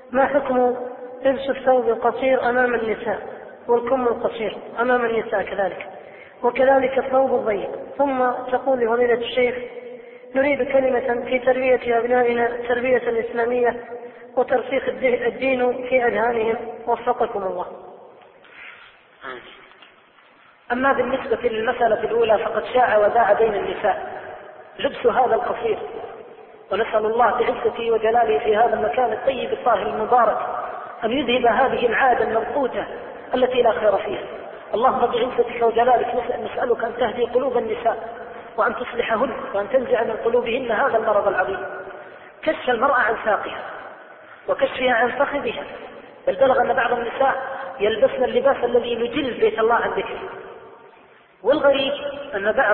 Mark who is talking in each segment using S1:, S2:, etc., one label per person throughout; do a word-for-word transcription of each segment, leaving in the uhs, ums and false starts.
S1: ما حكم لبس الثوب القصير أمام النساء والكم القصير أمام النساء كذلك، وكذلك الثوب الضيق؟ ثم تقول لفضيلة الشيخ: نريد كلمة في تربية أبنائنا التربية الإسلامية وترسيخ الدين في أذهانهم، وفقكم الله.
S2: أما بالنسبة للمسألة الأولى فقد شاع وذاع بين النساء لبس هذا القصير، ونسأل الله بعزته وجلاله في هذا المكان الطيب الطاهر المبارك أن يذهب هذه العادة الممقوتة التي لا خير فيها. اللهم بعزتك وجلالك نسألك أن تهدي قلوب النساء وأن تصلحهن وأن تنزع من قلوبهن هذا المرض العظيم، كشف المرأة عن ساقها وكشفها عن فخذها، بل بلغ أن بعض النساء يلبسن اللباس الذي يجل بيت الله عن ذكره. والغريب أن بعض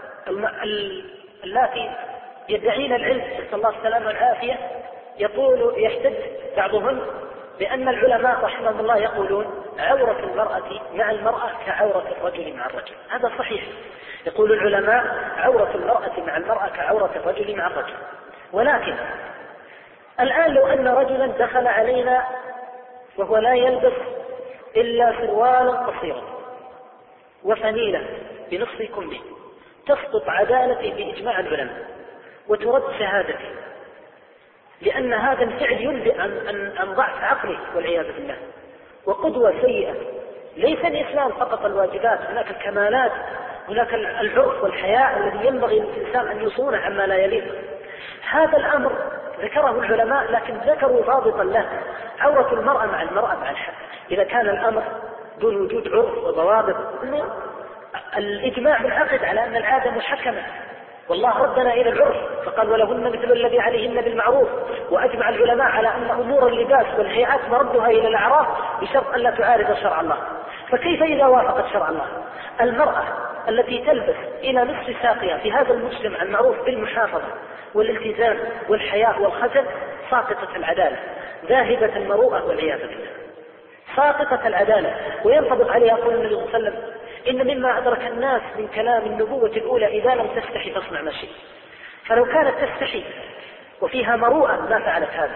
S2: اللاتي يدعين العلم نسأل الله السلامة والعافية يقول يحتج بعضهن بأن العلماء رحمهم الله يقولون عورة المرأة مع المرأة كعورة الرجل مع الرجل. هذا صحيح، يقول العلماء عورة المرأة مع المرأة كعورة الرجل مع الرجل. ولكن الآن لو أن رجلا دخل علينا وهو لا يلبس إلا سروالا قصيرا وفنيلة بنصف كمه، تسقط عدالتي بإجماع العلماء وترد شهادتي، لأن هذا الفعل ينبئ عن, عن ضعف عقله والعياذ بالله، وقدوة سيئة. ليس الإسلام فقط الواجبات، هناك الكمالات، هناك العرف والحياء الذي ينبغي للإنسان أن يصون عما لا يليق. هذا الأمر ذكره العلماء لكن ذكروا ضابطا له: عورة المرأة مع المرأة مع الحد. إذا كان الأمر دون وجود عرف وضوابط، الإجماع منعقد على أن العادة محكمة، والله ردنا إلى العرف فقال: ولهن مثل الذي عليهن بالمعروف. وأجمع العلماء على أن أمور اللباس والهيئات مردها إلى الأعراف بشرط أن لا تعارض شرع الله. فكيف إذا وافقت شرع الله؟ المرأة التي تلبس إلى نصف ساقها في هذا المجتمع المعروف بالمحافظة والالتزام والحياء والخجل ساقطة العدالة، ذاهبة المروءة والعياذ بالله، ساقطة العدالة. وينطبق عليها قول النبي صلى الله عليه وسلم: إن مما أدرك الناس من كلام النبوة الأولى إذا لم تستحي فاصنع ما شئت. فلو كانت تستحي وفيها مروءة ما فعلت هذا،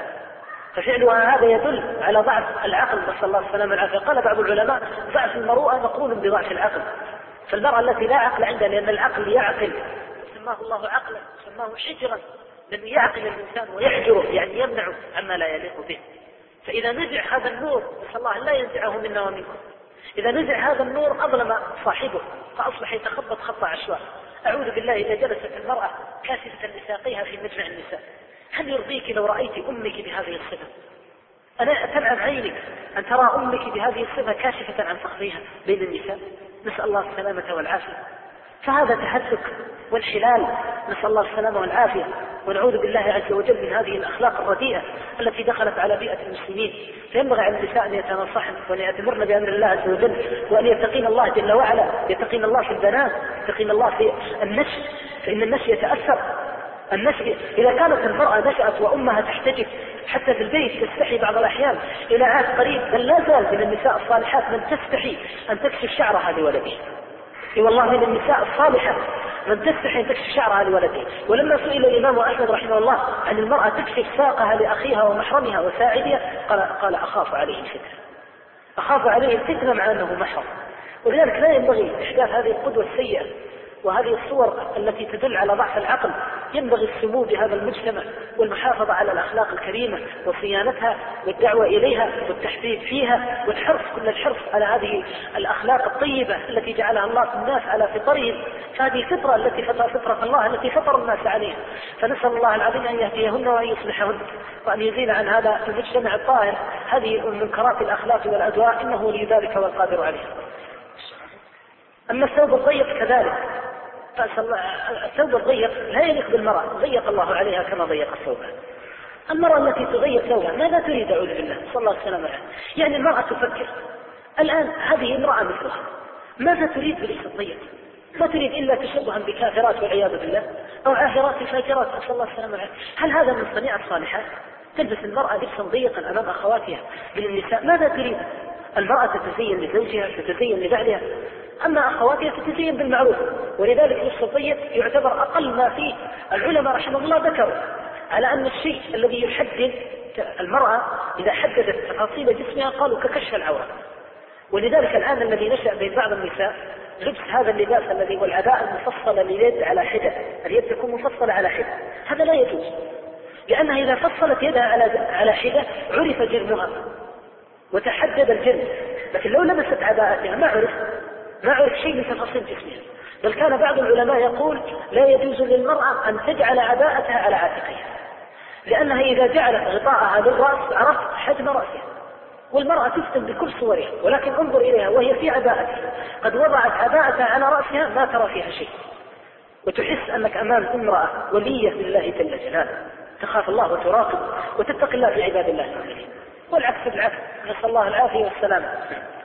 S2: ففعلها هذا يدل على ضعف العقل، نسأل الله السلامة والعافية. قال بعض العلماء: ضعف المروءة مقرون بضعف العقل. فالمرأة التي لا عقل عندها، لأن العقل يعقل، سماه الله عقلا، سماه حجرا، لأنه يعقل الإنسان ويحجره، يعني يمنع عما لا يليق به. فإذا نزع هذا النور، نسأل الله لا ينزعه منا ومنكم، إذا نزع هذا النور أظلم صاحبه فأصبح يتخبط خط عشواء. أعوذ بالله إذا جلست المرأة كاشفة لساقيها في مجمع النساء، هل يرضيك لو رأيت أمك بهذه الصفة؟ ألا تنعم عينك أن ترى أمك بهذه الصفة كاشفة عن فخذها بين النساء؟ نسأل الله السلامة والعافية. فهذا تهتك وانحلال، نسأل الله السلامة والعافية، ونعوذ بالله عز وجل من هذه الأخلاق الرديئة التي دخلت على بيئة المسلمين. فينبغي على النساء أن يتنصحن وأن يأتمرن بأمر الله عز وجل، وأن يتقين الله جل وعلا، يتقين الله في البنات، يتقين الله في النشء، فإن النشء يتأثر. النشء إذا كانت المرأة نشأت وأمها تحتجب حتى في البيت تستحي بعض الأحيان إلى عهد قريب، بل لا زال من النساء الصالحات من تستحي أن تكشف شعرها لولدها. اي والله من النساء الصالحة من تستحي أن تكشف شعرها لولدها. ولما سئل الإمام أحمد رحمه الله عن المرأة تكشف ساقها لأخيها ومحرمها وساعدها، قال, قال أخاف عليه الفتنة، أخاف عليه الفتنة مع أنه محرم. ولذلك لا ينبغي إحداث هذه القدوة السيئة وهذه الصور التي تدل على ضعف العقل. ينبغي السمو بهذا المجتمع والمحافظة على الأخلاق الكريمة وصيانتها والدعوة إليها والتحديد فيها والحرص كل الحرص على هذه الأخلاق الطيبة التي جعلها الله في الناس على فطرهم. فهذه فطرة التي فطر فطرة الله التي فطر الناس عليها. فنسأل الله العظيم أن يهديهن وأن يصلحهن وأن يزيل عن هذا المجتمع الطاهر هذه المنكرات الأخلاق والأدواء، إنه ولي ذلك والقادر عليه. أما الثوب الضيق كذلك، الثوب الضيق لا يليق بالمرأة، ضيق الله عليها كما ضيق الثوب. المرأة التي تضيق ثوبها ماذا تريد؟ أعوذ بالله، صلى الله عليه وسلم. يعني المرأة تفكر الآن هذه امرأة مثلها، ماذا تريد بلبس الضيق؟ ما تريد إلا تشبها بكافرات والعياذ بالله أو عاهرات فاجرات، صلى الله عليه وسلم. هل هذا من صنيع الصالحات؟ تلبس المرأة لبسا ضيقا أمام أخواتها من النساء، ماذا تريد؟ المرأة تتزين لزوجها، تتزين لبعلها، أما أخواتها تتزين بالمعروف. ولذلك لبس الضيق يعتبر أقل ما فيه. العلماء رحمه الله ذكروا على أن الشيء الذي يحدد المرأة إذا حددت تفاصيل جسمها قالوا ككشف العورة. ولذلك الآن الذي نشأ بين بعض النساء لبس هذا اللباس الذي هو العباءة المفصلة لليد على حدة، اليد تكون مفصلة على حدة، هذا لا يجوز، لأنها إذا فصلت يدها على على حدة عرف جرمها وتحدد الجرم، لكن لو لبست عباءتها ما عرف ما عرف شيء من تفاصيل جسمها. بل كان بعض العلماء يقول لا يجوز للمرأة أن تجعل عباءتها على عاتقها، لأنها إذا جعلت غطاءها للرأس عرفت حجم رأسها. والمرأة تفتن بكل صورها، ولكن انظر إليها وهي في عباءتها قد وضعت عباءتها على رأسها ما ترى فيها شيء، وتحس أنك أمام امرأة ولية لله جل جلاله تخاف الله وتراقب وتتقي الله في عباد الله المؤمنين، والعكس بالعكس، نسأل الله العافية والسلامة.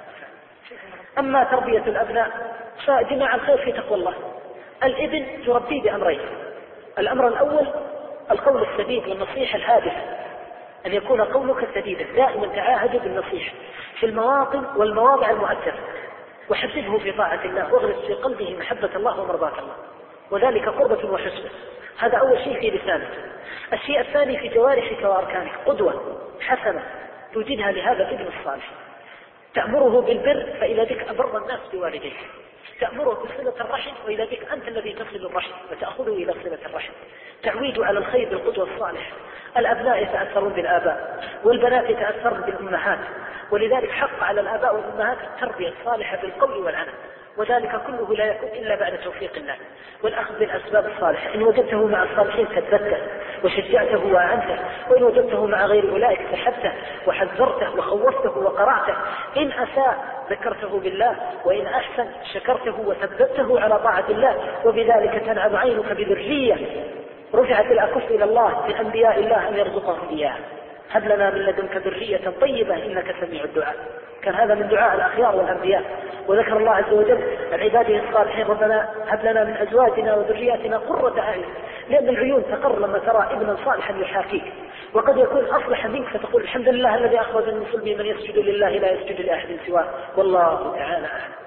S2: أما تربية الأبناء فجماع الخير في تقوى الله. الابن تربيه بأمرين: الأمر الأول القول السديد والنصيحة الهادفة، أن يكون قولك سديدا، دائما تعاهد بالنصيحة في المواطن والمواضع المؤثرة، وحببه في طاعة الله واغرس في قلبه محبة الله ومرضاة الله، وذلك قربة وحسنة. هذا أول شيء في لسانك. الشيء الثاني في جوارحك وأركانك، قدوة حسنة توجدها لهذا الابن الصالح، تأمره بالبر فإذا بك أبر الناس بوالديك، تأمره بصلة الرحم وإذا بك أنت الذي تصل الرحم وتأخذه إلى صلة الرحم، تعويد على الخير بالقدوة الصالحة. الأبناء يتأثرون بالآباء والبنات يتأثرن بالأمهات، ولذلك حق على الآباء والأمهات التربية الصالحة بالقول والعمل، وذلك كله لا يكون إلا بعد توفيق الله والأخذ بالأسباب الصالحة. إن وجدته مع الصالحين ثبته وشجعته وأعنته، وإن وجدته مع غير أولئك سحبته وحذرته وخوفته وقرعته. إن أساء ذكرته بالله، وإن أحسن شكرته وثبته على طاعة الله، وبذلك تنعم عينك بذرية رفعت الأكف إلى الله من أنبياء الله أن يرزقهم إياها. هب لنا من لدنك ذرية طيبة إنك سميع الدعاء. كان هذا من دعاء الأخيار والأنبياء. وذكر الله عز وجل عن عباده الصالحين: ربنا هب لنا من أزواجنا وذرياتنا قرة أعين، لأن العيون تقر لما ترى ابنا صالحا يحاكيك، وقد يكون أصلح منك فتقول الحمد لله الذي أخرج من صلبي من يسجد لله لا يسجد لأحد سواه، والله تعالى أعلم.